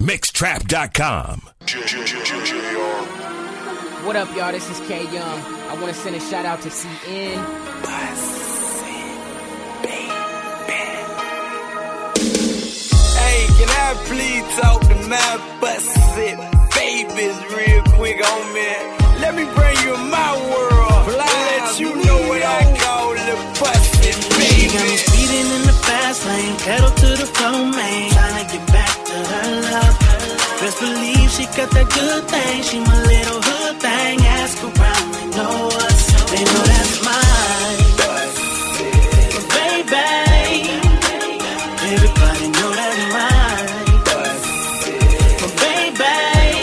Mixtrap.com. What up, y'all? This is K Young. I want to send a shout out to CN. Hey, can I please talk to my busted babies real quick on me? Let me bring you in my world. Let you know what I call the busted baby. She got me speeding in the fast lane, pedal to the floor, man. Tryna get back to her love. Best believe she got that good thing. She my little hood thing. Ask around, they know us. They know that's mine. But baby, everybody know that's mine. But baby,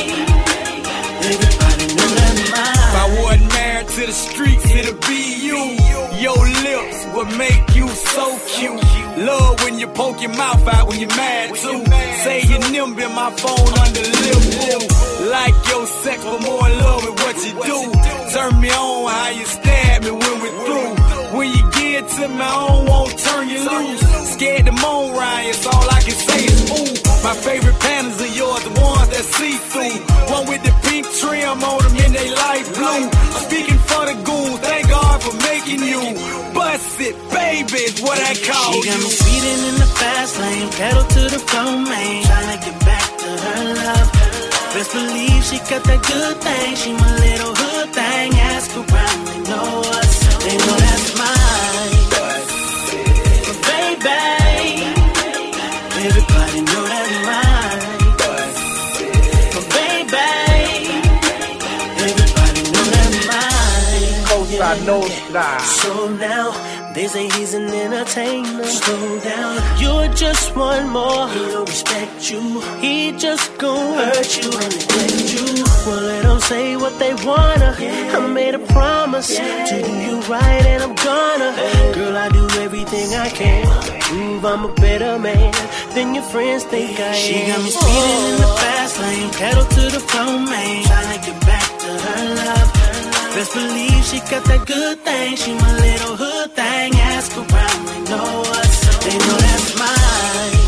everybody know that's mine. If I wasn't married to the streets, it'll be you. Your lips would make you so cute. Love when you poke your mouth out when you're mad too. Say your nimble in my phone under lip woo. Like your sex, but more in love with what you do. Turn me on how you stab me when we're through. When you get to me, I don't want to turn you loose. Scared to moan, Ryan, so all I can say is ooh. My favorite panties are yours, the ones that see through. One with the pink trim on them and they light blue. Speaking for the goons, thank God for making you. Bust it, baby, is what I call you. She got me speeding in the fast lane, pedal to the floor, man. Tryna get back to her love. Best believe she got that good thing. She my little hood thing. Ask around, they know us. They know that's mine. But baby, everybody know that's mine. But baby, everybody know that's mine. Cosa Nostra. So now, they say he's an entertainer. Slow down, you're just one more. He don't respect you. He just gon' hurt you and neglect you. Well, let them say what they wanna. I made a promise to do you right, and I'm gonna. Girl, I do everything I can to prove I'm a better man than your friends think I am. She got me speeding in the fast lane, pedal to the floor, man. Tryna get back to her love. Best believe she got that good thing. She my little hood thing. Ask around, they know us. They know that's mine.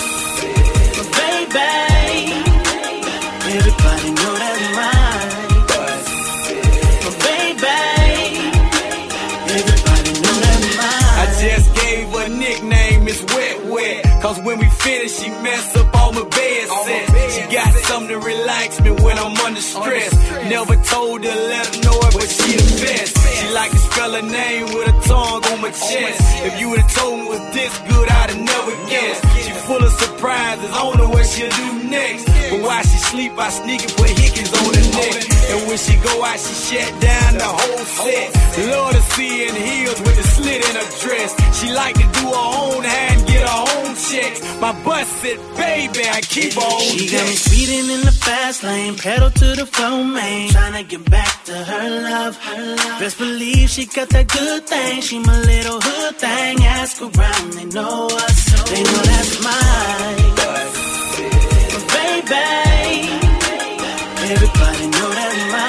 But baby, everybody know that's mine. But baby, everybody know that's mine. I just gave her a nickname, Miss Wet Wet. Cause when we finish, she mess up all my bed sets. She got something to relax me when I'm under stress. Never told her, let her know it, but she the best. She like to spell her name with a tongue on my chest. If you would've told me it was this good, I'd have never guessed. She full of surprises, I don't know what she'll do next. But while she sleep, I sneak and put hickeys on her neck. And when she go out, she shut down the whole set. Love to see her in heels with the slit in her dress. She like to do her own hair and get her own checks. My busted baby, I keep her on She got me deck. speeding in the fast lane, pedal to the floor, man. Tryna get back to her love. Best believe she got that good thing. She my little hood thing. Ask around, they know us. They know that's mine. But baby, everybody know that's mine.